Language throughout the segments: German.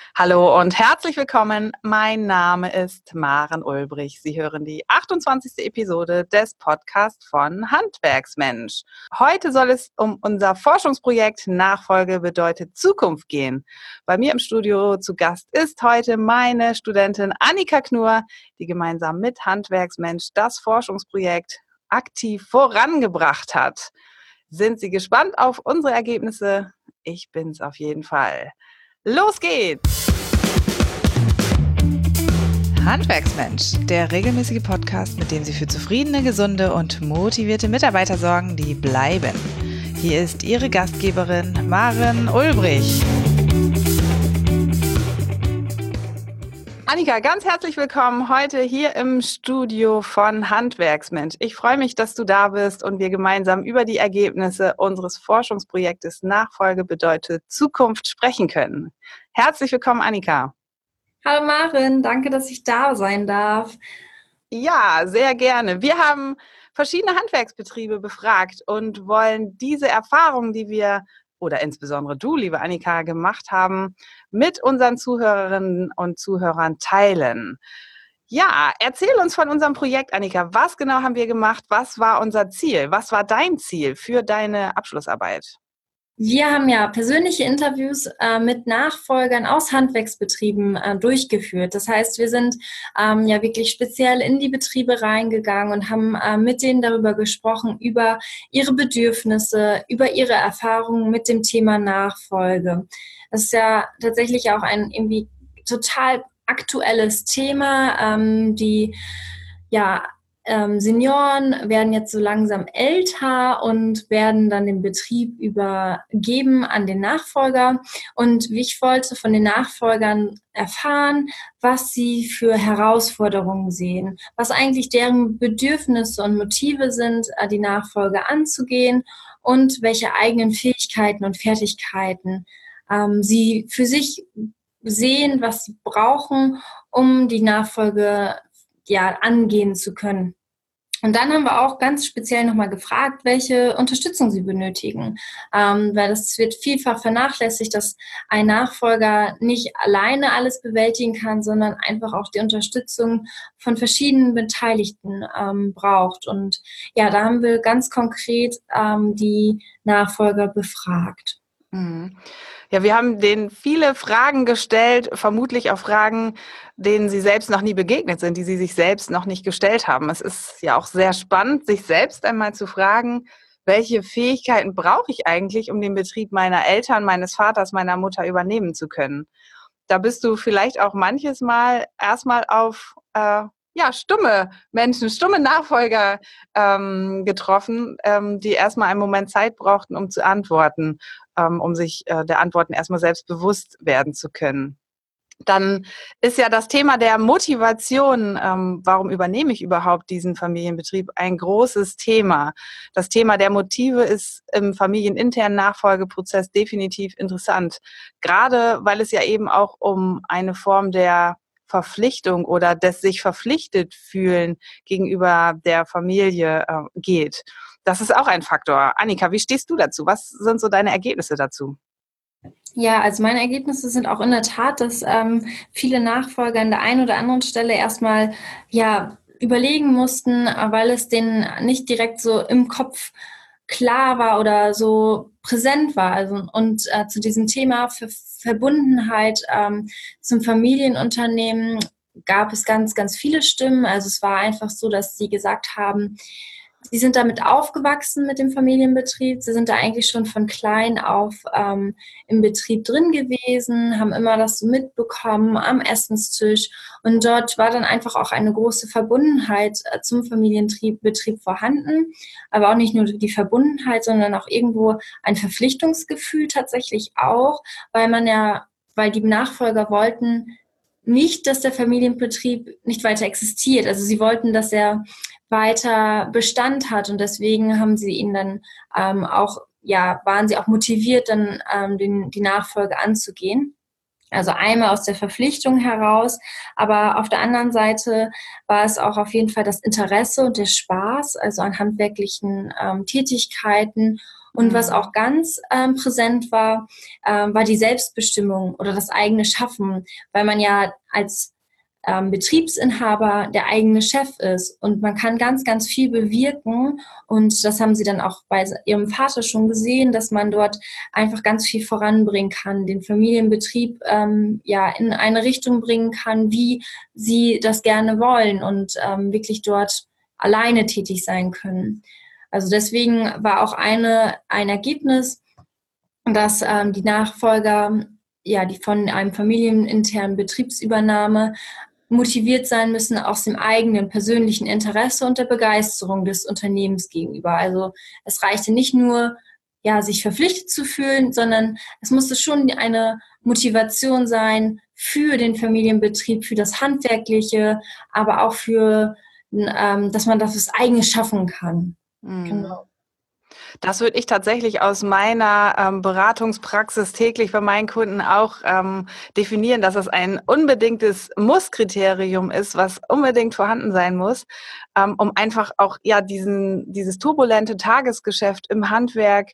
Hallo und herzlich willkommen. Mein Name ist Maren Ulbrich. Sie hören die 28. Episode des Podcasts von Handwerksmensch. Heute soll es um unser Forschungsprojekt Nachfolge bedeutet Zukunft gehen. Bei mir im Studio zu Gast ist heute meine Studentin Annika Knur, die gemeinsam mit Handwerksmensch das Forschungsprojekt aktiv vorangebracht hat. Sind Sie gespannt auf unsere Ergebnisse? Ich bin's auf jeden Fall. Los geht's! Handwerksmensch, der regelmäßige Podcast, mit dem Sie für zufriedene, gesunde und motivierte Mitarbeiter sorgen, die bleiben. Hier ist Ihre Gastgeberin Maren Ulbrich. Annika, ganz herzlich willkommen heute hier im Studio von Handwerksmensch. Ich freue mich, dass du da bist und wir gemeinsam über die Ergebnisse unseres Forschungsprojektes Nachfolge bedeutet Zukunft sprechen können. Herzlich willkommen, Annika. Hallo Maren, danke, dass ich da sein darf. Ja, sehr gerne. Wir haben verschiedene Handwerksbetriebe befragt und wollen diese Erfahrungen, die wir oder insbesondere du, liebe Annika, gemacht haben, mit unseren Zuhörerinnen und Zuhörern teilen. Ja, erzähl uns von unserem Projekt, Annika. Was genau haben wir gemacht? Was war unser Ziel? Was war dein Ziel für deine Abschlussarbeit? Wir haben ja persönliche Interviews mit Nachfolgern aus Handwerksbetrieben durchgeführt. Das heißt, wir sind ja wirklich speziell in die Betriebe reingegangen und haben mit denen darüber gesprochen, über ihre Bedürfnisse, über ihre Erfahrungen mit dem Thema Nachfolge. Das ist ja tatsächlich auch ein irgendwie total aktuelles Thema, die ja Senioren werden jetzt so langsam älter und werden dann den Betrieb übergeben an den Nachfolger. Und ich wollte von den Nachfolgern erfahren, was sie für Herausforderungen sehen, was eigentlich deren Bedürfnisse und Motive sind, die Nachfolge anzugehen und welche eigenen Fähigkeiten und Fertigkeiten sie für sich sehen, was sie brauchen, um die Nachfolge angehen zu können. Und dann haben wir auch ganz speziell nochmal gefragt, welche Unterstützung sie benötigen. Weil das wird vielfach vernachlässigt, dass ein Nachfolger nicht alleine alles bewältigen kann, sondern einfach auch die Unterstützung von verschiedenen Beteiligten braucht. Und ja, da haben wir ganz konkret die Nachfolger befragt. Ja, wir haben denen viele Fragen gestellt, vermutlich auch Fragen, denen sie selbst noch nie begegnet sind, die sie sich selbst noch nicht gestellt haben. Es ist ja auch sehr spannend, sich selbst einmal zu fragen, welche Fähigkeiten brauche ich eigentlich, um den Betrieb meiner Eltern, meines Vaters, meiner Mutter übernehmen zu können. Da bist du vielleicht auch manches Mal erstmal auf stumme Menschen, stumme Nachfolger getroffen, die erstmal einen Moment Zeit brauchten, um zu antworten, um sich der Antworten erstmal selbst bewusst werden zu können. Dann ist ja das Thema der Motivation, warum übernehme ich überhaupt diesen Familienbetrieb, ein großes Thema. Das Thema der Motive ist im familieninternen Nachfolgeprozess definitiv interessant, gerade weil es ja eben auch um eine Form der Verpflichtung oder des sich verpflichtet fühlen gegenüber der Familie geht. Das ist auch ein Faktor. Annika, wie stehst du dazu? Was sind so deine Ergebnisse dazu? Ja, also meine Ergebnisse sind auch in der Tat, dass viele Nachfolger an der einen oder anderen Stelle erstmal überlegen mussten, weil es denen nicht direkt so im Kopf klar war oder so präsent war. Also und zu diesem Thema für Verbundenheit zum Familienunternehmen gab es ganz, ganz viele Stimmen. Also es war einfach so, dass sie gesagt haben, sie sind damit aufgewachsen mit dem Familienbetrieb. Sie sind da eigentlich schon von klein auf im Betrieb drin gewesen, haben immer das so mitbekommen am Essenstisch. Und dort war dann einfach auch eine große Verbundenheit zum Familienbetrieb vorhanden. Aber auch nicht nur die Verbundenheit, sondern auch irgendwo ein Verpflichtungsgefühl tatsächlich auch, weil die Nachfolger wollten nicht, dass der Familienbetrieb nicht weiter existiert. Also sie wollten, dass er weiter Bestand hat und deswegen haben sie ihn dann waren sie auch motiviert, dann die Nachfolge anzugehen. Also einmal aus der Verpflichtung heraus, aber auf der anderen Seite war es auch auf jeden Fall das Interesse und der Spaß, also an handwerklichen Tätigkeiten Und was auch ganz präsent war, war die Selbstbestimmung oder das eigene Schaffen, weil man ja als Betriebsinhaber der eigene Chef ist und man kann ganz, ganz viel bewirken und das haben sie dann auch bei ihrem Vater schon gesehen, dass man dort einfach ganz viel voranbringen kann, den Familienbetrieb in eine Richtung bringen kann, wie sie das gerne wollen und wirklich dort alleine tätig sein können. Also deswegen war auch ein Ergebnis, dass die Nachfolger, die von einem familieninternen Betriebsübernahme motiviert sein müssen aus dem eigenen persönlichen Interesse und der Begeisterung des Unternehmens gegenüber. Also es reichte nicht nur, sich verpflichtet zu fühlen, sondern es musste schon eine Motivation sein für den Familienbetrieb, für das Handwerkliche, aber auch für, dass man das eigene schaffen kann. Genau. Das würde ich tatsächlich aus meiner Beratungspraxis täglich bei meinen Kunden auch definieren, dass es ein unbedingtes Muss-Kriterium ist, was unbedingt vorhanden sein muss, um einfach auch dieses turbulente Tagesgeschäft im Handwerk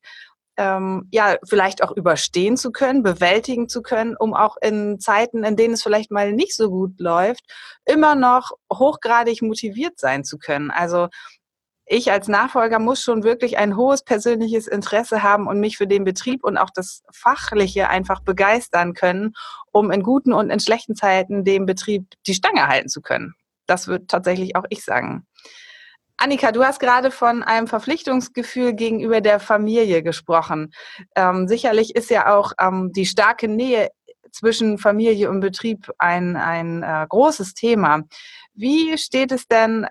vielleicht auch überstehen zu können, bewältigen zu können, um auch in Zeiten, in denen es vielleicht mal nicht so gut läuft, immer noch hochgradig motiviert sein zu können. Also ich als Nachfolger muss schon wirklich ein hohes persönliches Interesse haben und mich für den Betrieb und auch das Fachliche einfach begeistern können, um in guten und in schlechten Zeiten dem Betrieb die Stange halten zu können. Das würde tatsächlich auch ich sagen. Annika, du hast gerade von einem Verpflichtungsgefühl gegenüber der Familie gesprochen. Sicherlich ist ja auch die starke Nähe zwischen Familie und Betrieb ein großes Thema. Wie steht es denn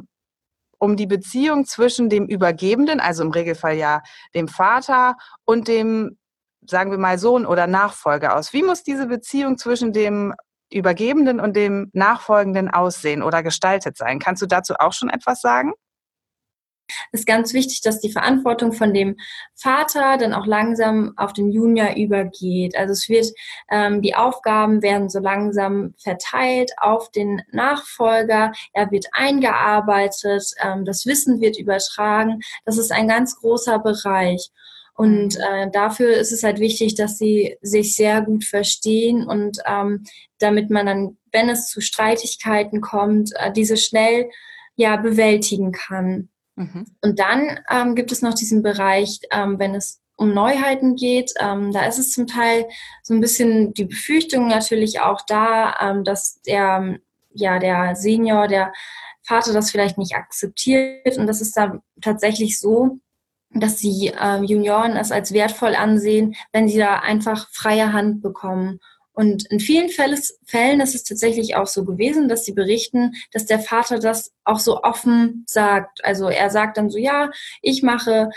um die Beziehung zwischen dem Übergebenden, also im Regelfall ja dem Vater, und dem, sagen wir mal, Sohn oder Nachfolger aus? Wie muss diese Beziehung zwischen dem Übergebenden und dem Nachfolgenden aussehen oder gestaltet sein? Kannst du dazu auch schon etwas sagen? Es ist ganz wichtig, dass die Verantwortung von dem Vater dann auch langsam auf den Junior übergeht. Also die Aufgaben werden so langsam verteilt auf den Nachfolger. Er wird eingearbeitet, das Wissen wird übertragen. Das ist ein ganz großer Bereich. Und dafür ist es halt wichtig, dass sie sich sehr gut verstehen und damit man dann, wenn es zu Streitigkeiten kommt, diese schnell bewältigen kann. Und dann gibt es noch diesen Bereich, wenn es um Neuheiten geht, da ist es zum Teil so ein bisschen die Befürchtung natürlich auch da, dass der Senior, der Vater das vielleicht nicht akzeptiert. Und das ist dann tatsächlich so, dass die Junioren es als wertvoll ansehen, wenn sie da einfach freie Hand bekommen. Und in vielen Fällen ist es tatsächlich auch so gewesen, dass sie berichten, dass der Vater das auch so offen sagt. Also er sagt dann so, ich mache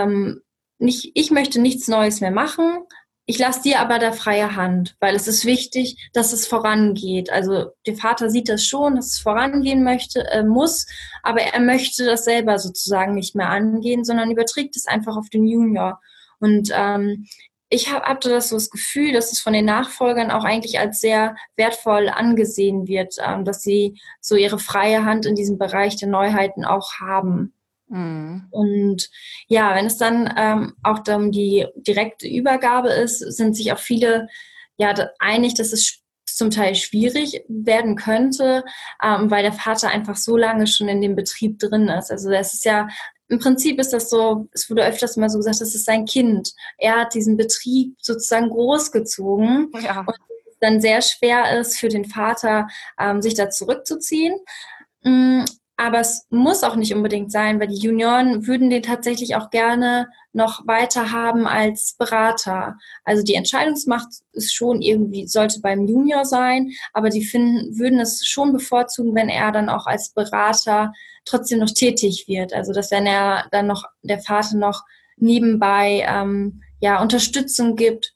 ich möchte nichts Neues mehr machen. Ich lasse dir aber da freie Hand, weil es ist wichtig, dass es vorangeht. Also der Vater sieht das schon, dass es vorangehen muss, aber er möchte das selber sozusagen nicht mehr angehen, sondern überträgt es einfach auf den Junior. Und ich hatte das Gefühl, dass es von den Nachfolgern auch eigentlich als sehr wertvoll angesehen wird, dass sie so ihre freie Hand in diesem Bereich der Neuheiten auch haben. Und wenn es dann auch um die direkte Übergabe ist, sind sich auch viele einig, dass es zum Teil schwierig werden könnte, weil der Vater einfach so lange schon in dem Betrieb drin ist. Also das ist im Prinzip ist das so, es wurde öfters mal so gesagt, das ist sein Kind. Er hat diesen Betrieb sozusagen großgezogen und es dann sehr schwer ist für den Vater, sich da zurückzuziehen. Aber es muss auch nicht unbedingt sein, weil die Junioren würden den tatsächlich auch gerne noch weiter haben als Berater. Also die Entscheidungsmacht ist schon irgendwie, sollte beim Junior sein, aber die würden es schon bevorzugen, wenn er dann auch als Berater trotzdem noch tätig wird. Also dass wenn er dann noch, der Vater noch nebenbei Unterstützung gibt,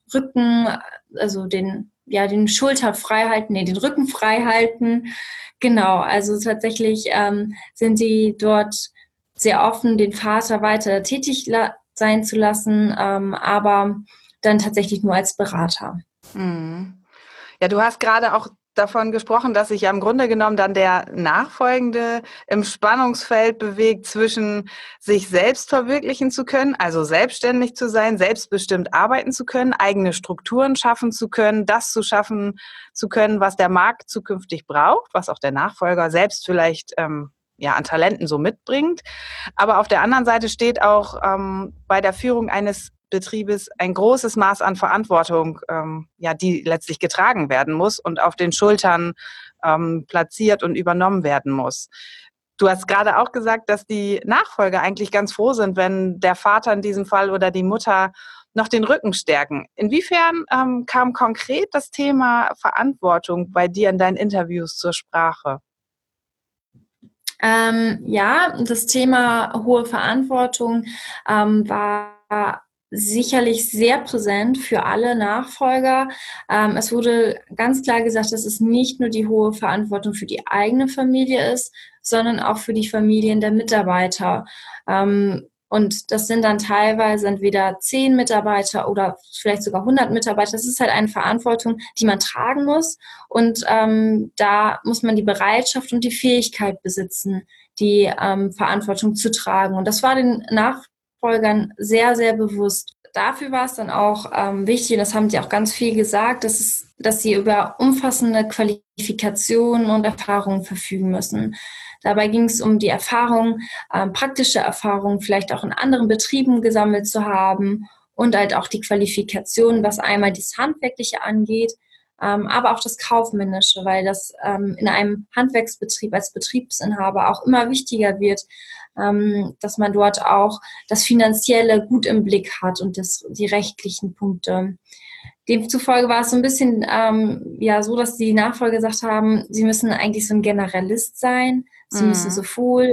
den Schulter frei halten, den Rücken frei halten. Genau, also tatsächlich sind die dort sehr offen, den Vater weiter tätig sein zu lassen, aber dann tatsächlich nur als Berater. Ja, du hast gerade auch davon gesprochen, dass sich ja im Grunde genommen dann der Nachfolgende im Spannungsfeld bewegt zwischen sich selbst verwirklichen zu können, also selbstständig zu sein, selbstbestimmt arbeiten zu können, eigene Strukturen schaffen zu können, das zu schaffen zu können, was der Markt zukünftig braucht, was auch der Nachfolger selbst vielleicht an Talenten so mitbringt. Aber auf der anderen Seite steht auch bei der Führung eines Betriebes ein großes Maß an Verantwortung, die letztlich getragen werden muss und auf den Schultern platziert und übernommen werden muss. Du hast gerade auch gesagt, dass die Nachfolger eigentlich ganz froh sind, wenn der Vater in diesem Fall oder die Mutter noch den Rücken stärken. Inwiefern kam konkret das Thema Verantwortung bei dir in deinen Interviews zur Sprache? Das Thema hohe Verantwortung war sicherlich sehr präsent für alle Nachfolger. Es wurde ganz klar gesagt, dass es nicht nur die hohe Verantwortung für die eigene Familie ist, sondern auch für die Familien der Mitarbeiter. Und das sind dann teilweise entweder 10 Mitarbeiter oder vielleicht sogar 100 Mitarbeiter. Das ist halt eine Verantwortung, die man tragen muss. Und da muss man die Bereitschaft und die Fähigkeit besitzen, die Verantwortung zu tragen. Und das war den Nachfolgern sehr, sehr bewusst. Dafür war es dann auch wichtig, und das haben sie auch ganz viel gesagt, dass sie über umfassende Qualifikationen und Erfahrungen verfügen müssen. Dabei ging es um die Erfahrung, praktische Erfahrungen vielleicht auch in anderen Betrieben gesammelt zu haben und halt auch die Qualifikation, was einmal das Handwerkliche angeht, aber auch das Kaufmännische, weil das in einem Handwerksbetrieb als Betriebsinhaber auch immer wichtiger wird, dass man dort auch das Finanzielle gut im Blick hat und die rechtlichen Punkte. Demzufolge war es so ein bisschen so, dass die Nachfolger gesagt haben, sie müssen eigentlich so ein Generalist sein, sie müssen sowohl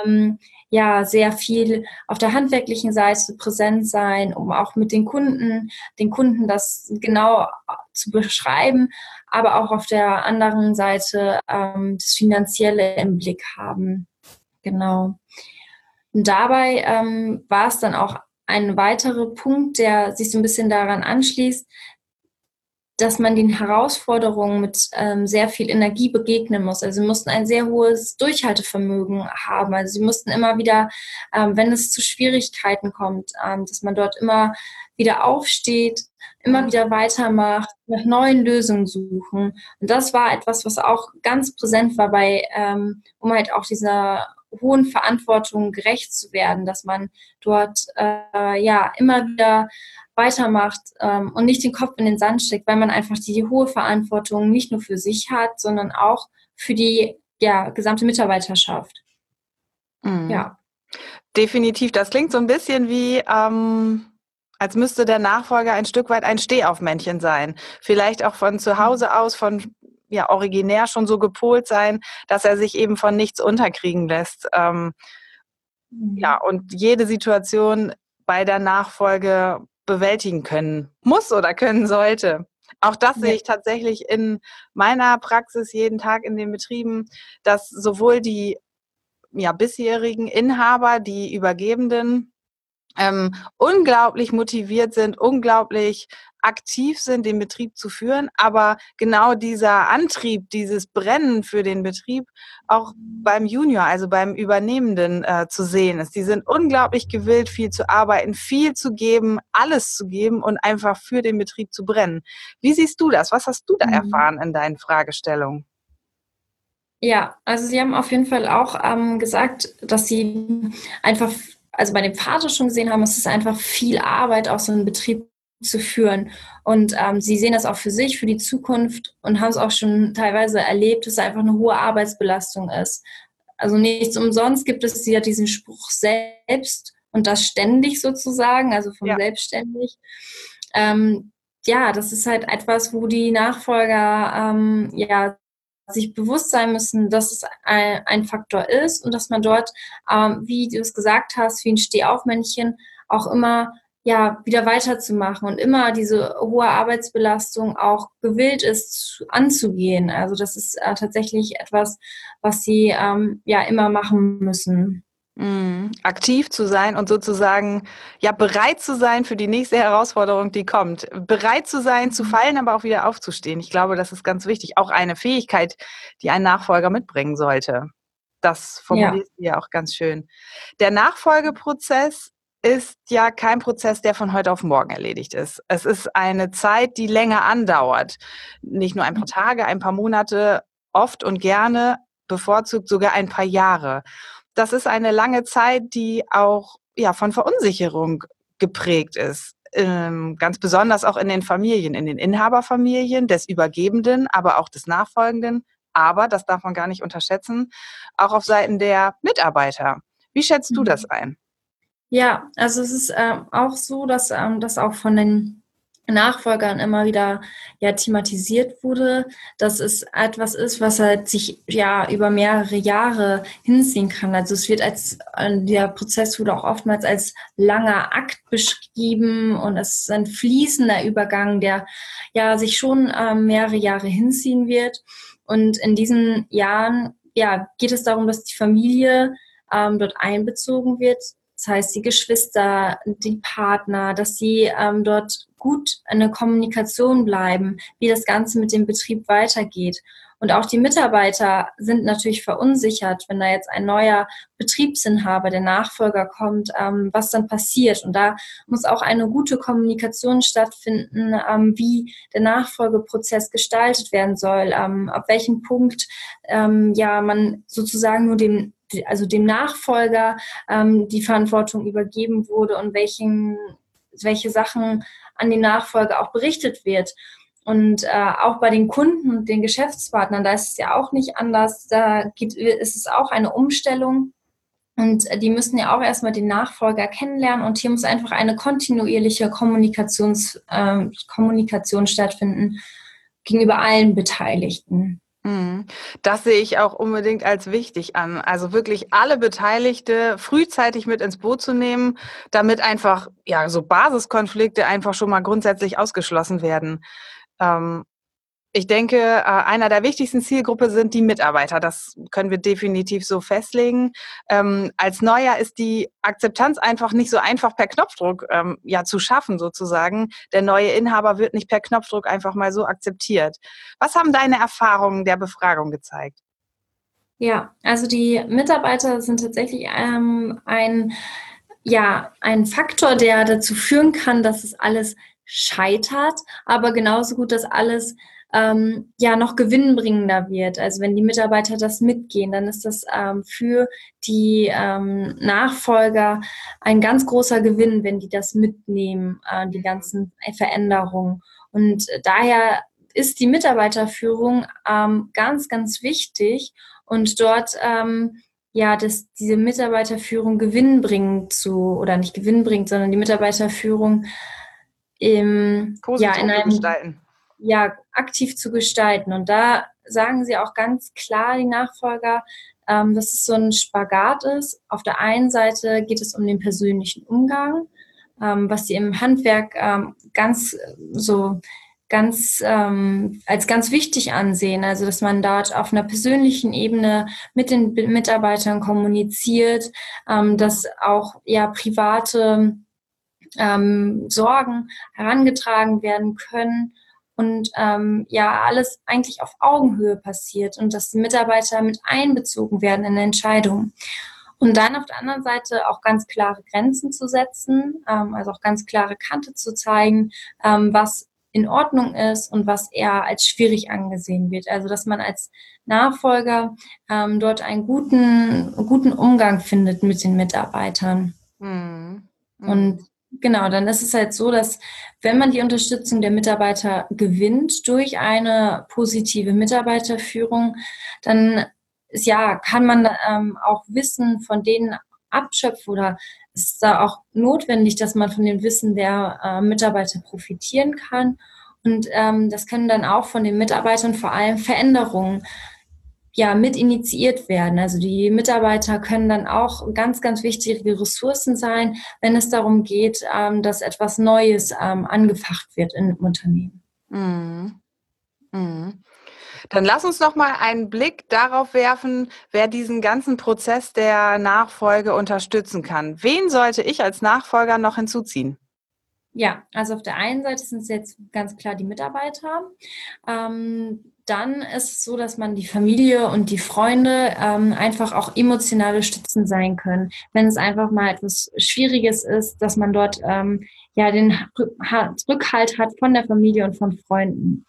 sehr viel auf der handwerklichen Seite präsent sein, um auch mit den Kunden das genau zu beschreiben, aber auch auf der anderen Seite das Finanzielle im Blick haben. Genau. Und dabei war es dann auch ein weiterer Punkt, der sich so ein bisschen daran anschließt, dass man den Herausforderungen mit sehr viel Energie begegnen muss. Also sie mussten ein sehr hohes Durchhaltevermögen haben. Also sie mussten immer wieder, wenn es zu Schwierigkeiten kommt, dass man dort immer wieder aufsteht, immer wieder weitermacht, nach neuen Lösungen suchen. Und das war etwas, was auch ganz präsent war um halt auch dieser hohen Verantwortung gerecht zu werden, dass man dort immer wieder weitermacht und nicht den Kopf in den Sand steckt, weil man einfach die hohe Verantwortung nicht nur für sich hat, sondern auch für die gesamte Mitarbeiterschaft. Mhm. Ja. Definitiv. Das klingt so ein bisschen wie, als müsste der Nachfolger ein Stück weit ein Stehaufmännchen sein. Vielleicht auch von zu Hause aus, originär schon so gepolt sein, dass er sich eben von nichts unterkriegen lässt. Und jede Situation bei der Nachfolge bewältigen können muss oder können sollte. Auch das sehe ich tatsächlich in meiner Praxis jeden Tag in den Betrieben, dass sowohl die bisherigen Inhaber, die Übergebenden, unglaublich motiviert sind, unglaublich aktiv sind, den Betrieb zu führen, aber genau dieser Antrieb, dieses Brennen für den Betrieb auch beim Junior, also beim Übernehmenden zu sehen ist. Die sind unglaublich gewillt, viel zu arbeiten, viel zu geben, alles zu geben und einfach für den Betrieb zu brennen. Wie siehst du das? Was hast du da erfahren in deinen Fragestellungen? Ja, also sie haben auf jeden Fall auch gesagt, dass sie einfach, also bei dem Vater schon gesehen haben, es ist einfach viel Arbeit, auch so einen Betrieb zu führen. Und sie sehen das auch für sich, für die Zukunft und haben es auch schon teilweise erlebt, dass es einfach eine hohe Arbeitsbelastung ist. Also nichts umsonst gibt es ja diesen Spruch selbst und das ständig sozusagen, also von selbstständig. Das ist halt etwas, wo die Nachfolger sich bewusst sein müssen, dass es ein Faktor ist und dass man dort, wie du es gesagt hast, wie ein Stehaufmännchen auch immer wieder weiterzumachen und immer diese hohe Arbeitsbelastung auch gewillt ist anzugehen. Also das ist tatsächlich etwas, was sie immer machen müssen. Aktiv zu sein und sozusagen ja bereit zu sein für die nächste Herausforderung, die kommt. Bereit zu sein, zu fallen, aber auch wieder aufzustehen. Ich glaube, das ist ganz wichtig. Auch eine Fähigkeit, die ein Nachfolger mitbringen sollte. Das Ja. formulierst du ja auch ganz schön. Der Nachfolgeprozess ist ja kein Prozess, der von heute auf morgen erledigt ist. Es ist eine Zeit, die länger andauert. Nicht nur ein paar Tage, ein paar Monate, oft und gerne, bevorzugt sogar ein paar Jahre. Das ist eine lange Zeit, die auch ja, von Verunsicherung geprägt ist. Ganz besonders auch in den Familien, in den Inhaberfamilien des Übergebenden, aber auch des Nachfolgenden. Aber, das darf man gar nicht unterschätzen, auch auf Seiten der Mitarbeiter. Wie schätzt du das ein? Ja, also es ist auch so, dass das auch von den Nachfolgern immer wieder ja thematisiert wurde, dass es etwas ist, was halt sich ja über mehrere Jahre hinziehen kann. Also es wird der Prozess wurde auch oftmals als langer Akt beschrieben und es ist ein fließender Übergang, der ja sich schon mehrere Jahre hinziehen wird. Und in diesen Jahren ja geht es darum, dass die Familie dort einbezogen wird. Das heißt, die Geschwister, die Partner, dass sie dort gut in der Kommunikation bleiben, wie das Ganze mit dem Betrieb weitergeht. Und auch die Mitarbeiter sind natürlich verunsichert, wenn da jetzt ein neuer Betriebsinhaber, der Nachfolger kommt, was dann passiert. Und da muss auch eine gute Kommunikation stattfinden, wie der Nachfolgeprozess gestaltet werden soll, ab welchem Punkt ja man sozusagen nur dem Nachfolger die Verantwortung übergeben wurde und welche Sachen an den Nachfolger auch berichtet wird. Und auch bei den Kunden und den Geschäftspartnern, da ist es ja auch nicht anders. Ist es auch eine Umstellung. Und die müssen ja auch erstmal den Nachfolger kennenlernen. Und hier muss einfach eine kontinuierliche Kommunikation stattfinden gegenüber allen Beteiligten. Das sehe ich auch unbedingt als wichtig an. Also wirklich alle Beteiligte frühzeitig mit ins Boot zu nehmen, damit einfach ja so Basiskonflikte einfach schon mal grundsätzlich ausgeschlossen werden. Ich denke, einer der wichtigsten Zielgruppe sind die Mitarbeiter. Das können wir definitiv so festlegen. Als Neuer ist die Akzeptanz einfach nicht so einfach per Knopfdruck ja zu schaffen sozusagen. Der neue Inhaber wird nicht per Knopfdruck einfach mal so akzeptiert. Was haben deine Erfahrungen der Befragung gezeigt? Ja, also die Mitarbeiter sind tatsächlich ein Faktor, der dazu führen kann, dass es alles scheitert, aber genauso gut, dass alles noch gewinnbringender wird. Also wenn die Mitarbeiter das mitgehen, dann ist das für die Nachfolger ein ganz großer Gewinn, wenn die das mitnehmen, die ganzen Veränderungen. Und daher ist die Mitarbeiterführung ganz, ganz wichtig und dort diese Mitarbeiterführung gewinnbringend oder nicht gewinnbringend, sondern die Mitarbeiterführung Positiv in einem gestalten. Aktiv zu gestalten. Und da sagen sie auch ganz klar, die Nachfolger, dass es so ein Spagat ist. Auf der einen Seite geht es um den persönlichen Umgang, was sie im Handwerk als ganz wichtig ansehen. Also, dass man dort auf einer persönlichen Ebene mit den Mitarbeitern kommuniziert, dass auch private Sorgen herangetragen werden können und alles eigentlich auf Augenhöhe passiert und dass die Mitarbeiter mit einbezogen werden in Entscheidungen. Und dann auf der anderen Seite auch ganz klare Grenzen zu setzen, also auch ganz klare Kante zu zeigen, was in Ordnung ist und was eher als schwierig angesehen wird. Also dass man als Nachfolger dort einen guten Umgang findet mit den Mitarbeitern. Und genau, dann ist es halt so, dass wenn man die Unterstützung der Mitarbeiter gewinnt durch eine positive Mitarbeiterführung, dann kann man auch Wissen von denen abschöpfen oder ist da auch notwendig, dass man von dem Wissen der Mitarbeiter profitieren kann. Und das können dann auch von den Mitarbeitern vor allem Veränderungen mit initiiert werden. Also die Mitarbeiter können dann auch ganz, ganz wichtige Ressourcen sein, wenn es darum geht, dass etwas Neues angefacht wird in einem Unternehmen. Dann lass uns noch mal einen Blick darauf werfen, wer diesen ganzen Prozess der Nachfolge unterstützen kann. Wen sollte ich als Nachfolger noch hinzuziehen? Ja, also auf der einen Seite sind es jetzt ganz klar die Mitarbeiter. Dann ist es so, dass man die Familie und die Freunde einfach auch emotionale Stützen sein können. Wenn es einfach mal etwas Schwieriges ist, dass man dort den Rückhalt hat von der Familie und von Freunden.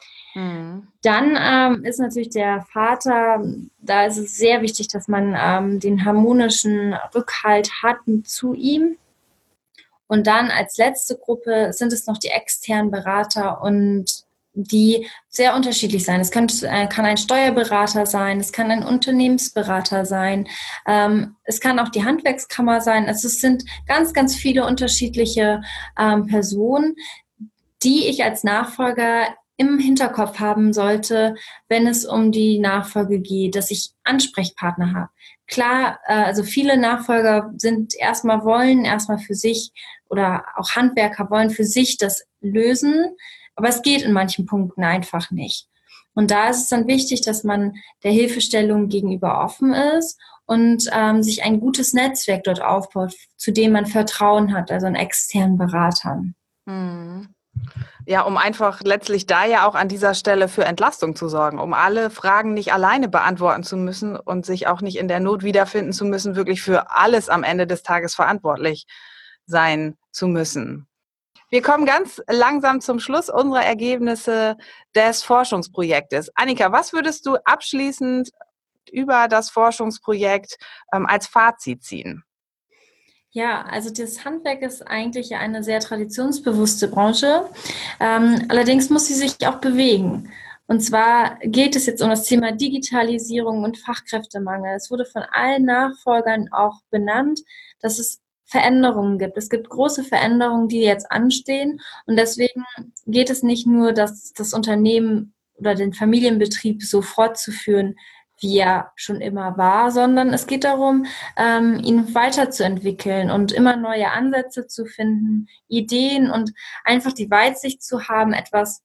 Dann ist natürlich der Vater, da ist es sehr wichtig, dass man den harmonischen Rückhalt hat zu ihm. Und dann als letzte Gruppe sind es noch die externen Berater und die sehr unterschiedlich sein. Es kann ein Steuerberater sein, es kann ein Unternehmensberater sein, es kann auch die Handwerkskammer sein. Also es sind ganz, ganz viele unterschiedliche Personen, die ich als Nachfolger im Hinterkopf haben sollte, wenn es um die Nachfolge geht, dass ich Ansprechpartner habe. Klar, also viele Nachfolger wollen erstmal für sich oder auch Handwerker wollen für sich das lösen, aber es geht in manchen Punkten einfach nicht. Und da ist es dann wichtig, dass man der Hilfestellung gegenüber offen ist und sich ein gutes Netzwerk dort aufbaut, zu dem man Vertrauen hat, also an externen Beratern. Ja, um einfach letztlich da ja auch an dieser Stelle für Entlastung zu sorgen, um alle Fragen nicht alleine beantworten zu müssen und sich auch nicht in der Not wiederfinden zu müssen, wirklich für alles am Ende des Tages verantwortlich sein zu müssen. Wir kommen ganz langsam zum Schluss unserer Ergebnisse des Forschungsprojektes. Annika, was würdest du abschließend über das Forschungsprojekt als Fazit ziehen? Ja, also das Handwerk ist eigentlich eine sehr traditionsbewusste Branche. Allerdings muss sie sich auch bewegen. Und zwar geht es jetzt um das Thema Digitalisierung und Fachkräftemangel. Es wurde von allen Nachfolgern auch benannt, dass es Veränderungen gibt. Es gibt große Veränderungen, die jetzt anstehen. Und deswegen geht es nicht nur, das Unternehmen oder den Familienbetrieb so fortzuführen, wie er schon immer war, sondern es geht darum, ihn weiterzuentwickeln und immer neue Ansätze zu finden, Ideen und einfach die Weitsicht zu haben, etwas,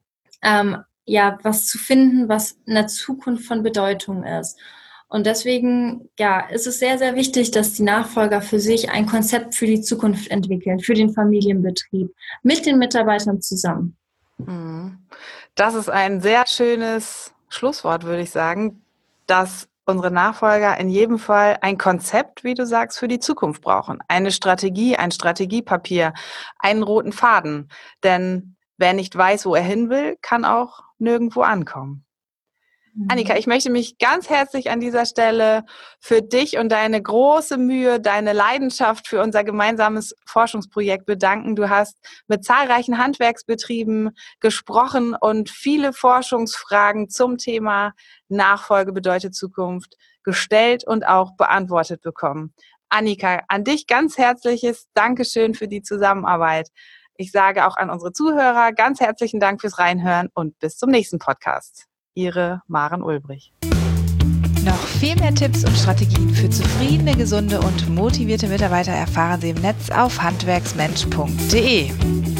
was zu finden, was in der Zukunft von Bedeutung ist. Und deswegen, ist es sehr, sehr wichtig, dass die Nachfolger für sich ein Konzept für die Zukunft entwickeln, für den Familienbetrieb, mit den Mitarbeitern zusammen. Das ist ein sehr schönes Schlusswort, würde ich sagen, dass unsere Nachfolger in jedem Fall ein Konzept, wie du sagst, für die Zukunft brauchen. Eine Strategie, ein Strategiepapier, einen roten Faden. Denn wer nicht weiß, wo er hin will, kann auch nirgendwo ankommen. Annika, ich möchte mich ganz herzlich an dieser Stelle für dich und deine große Mühe, deine Leidenschaft für unser gemeinsames Forschungsprojekt bedanken. Du hast mit zahlreichen Handwerksbetrieben gesprochen und viele Forschungsfragen zum Thema Nachfolge bedeutet Zukunft gestellt und auch beantwortet bekommen. Annika, an dich ganz herzliches Dankeschön für die Zusammenarbeit. Ich sage auch an unsere Zuhörer ganz herzlichen Dank fürs Reinhören und bis zum nächsten Podcast. Ihre Maren Ulbrich. Noch viel mehr Tipps und Strategien für zufriedene, gesunde und motivierte Mitarbeiter erfahren Sie im Netz auf handwerksmensch.de.